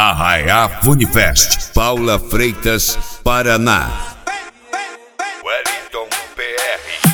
Arraiá Funifest, Paula Freitas, Paraná. Wellington PR.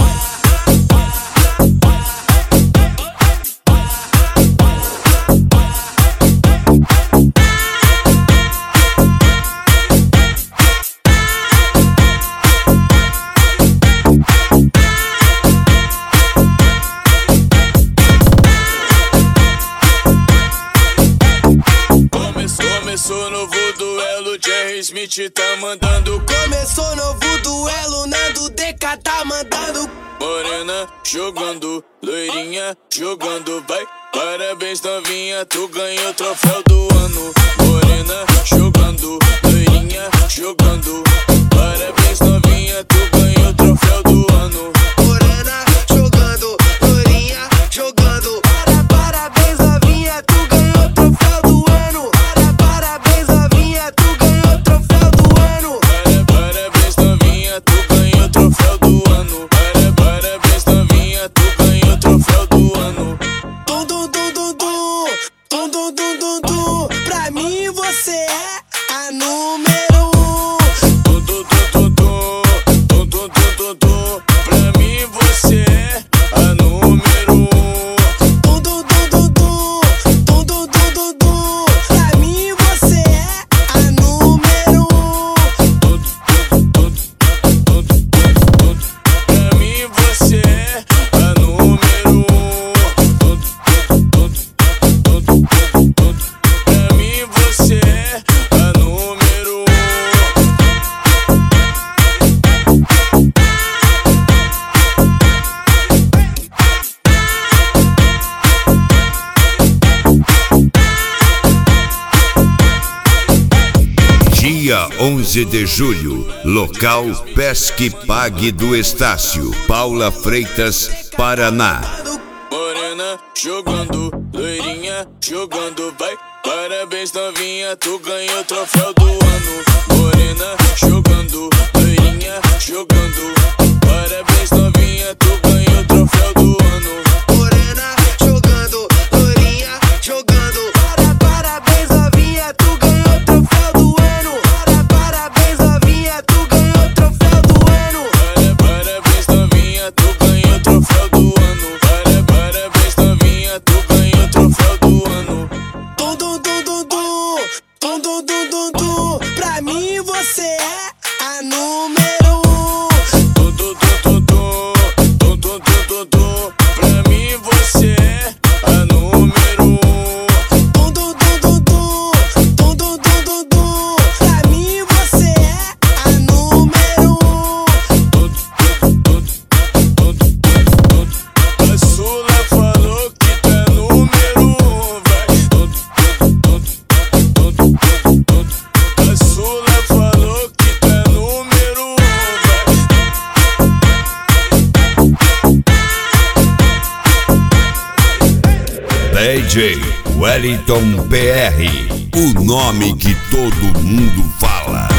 Começou novo duelo, Jerry Smith tá mandando. Começou novo duelo, Nando DK tá mandando. Morena jogando, loirinha jogando, vai. Parabéns novinha, tu ganhou o troféu do ano. Morena jogando, loirinha jogando. Parabéns novinha, tu ganhou o troféu do ano. Morena jogando, loirinha jogando. Parabéns novinha, tu ganhou o troféu do ano. Parabéns novinha, tu ganhou o troféu do ano. Parabéns novinha, tu ganhou o troféu do ano. Parabéns novinha, tu ganhou o troféu do ano. Tum tum tum tum tum, tum tum tum tum tum. Pra mim você é a número 1. Tum tum tum tum tum, tum tum tum tum tum. Pra mim você é a número 1. Tum tum tum tum tum, tum tum tum tum tum. Pra mim você é a número 1. Pra mim você é a número 1. Pra mim você é a número 1. Dia 11 de julho, local Pesque Pague do Estácio, Paula Freitas, Paraná. Morena jogando, loirinha jogando, vai. Parabéns novinha, tu ganhou o troféu do ano. Morena jogando, loirinha jogando. Parabéns novinha, tu ganhou o troféu do ano. Morena jogando, loirinha jogando. Parabéns novinha, tu ganhou o troféu do ano. Parabéns novinha, tu ganhou o troféu do ano. Parabéns novinha, tu ganhou o troféu do ano. Parabéns novinha, tu ganhou o troféu do ano. Tum tum tum tum tum, tum tum tum tum tum. Pra mim você é a número 1. Tum tum tum tum tum, tum tum tum tum tum. Pra mim você é a número 1. Tum tum tum tum tum, tum tum tum tum tum. Pra mim você é a número 1. A Sula falou que tá número 1, vai. A Sula falou que tá número 1, vai. DJ Wellington PR, o nome que todo mundo fala.